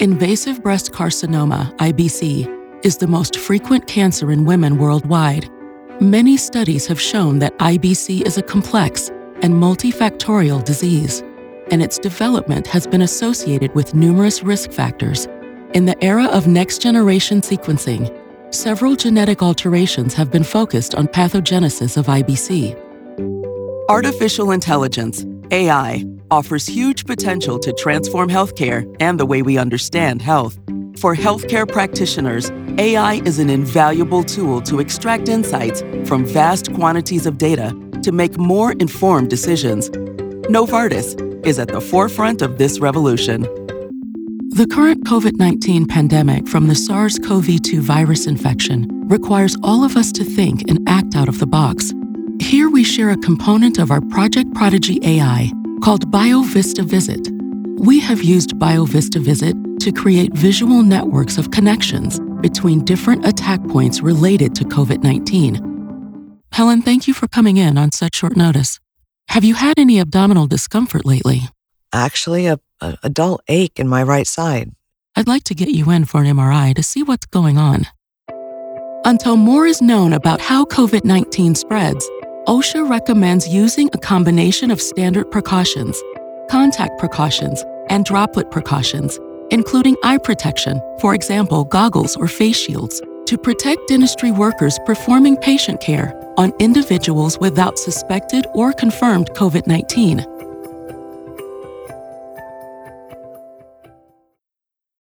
Invasive breast carcinoma, IBC, is the most frequent cancer in women worldwide. Many studies have shown that IBC is a complex and multifactorial disease, and its development has been associated with numerous risk factors. In the era of next-generation sequencing, several genetic alterations have been focused on pathogenesis of IBC. Artificial intelligence, AI, offers huge potential to transform healthcare and the way we understand health. For healthcare practitioners, AI is an invaluable tool to extract insights from vast quantities of data to make more informed decisions. Novartis is at the forefront of this revolution. The current COVID-19 pandemic from the SARS-CoV-2 virus infection requires all of us to think and act out of the box. Here we share a component of our Project Prodigy AI called BioVista Visit. We have used BioVista Visit to create visual networks of connections between different attack points related to COVID-19. Helen, thank you for coming in on such short notice. Have you had any abdominal discomfort lately? Actually, a dull ache in my right side. I'd like to get you in for an MRI to see what's going on. Until more is known about how COVID-19 spreads, OSHA recommends using a combination of standard precautions, contact precautions, and droplet precautions, including eye protection, for example, goggles or face shields, to protect dentistry workers performing patient care on individuals without suspected or confirmed COVID-19.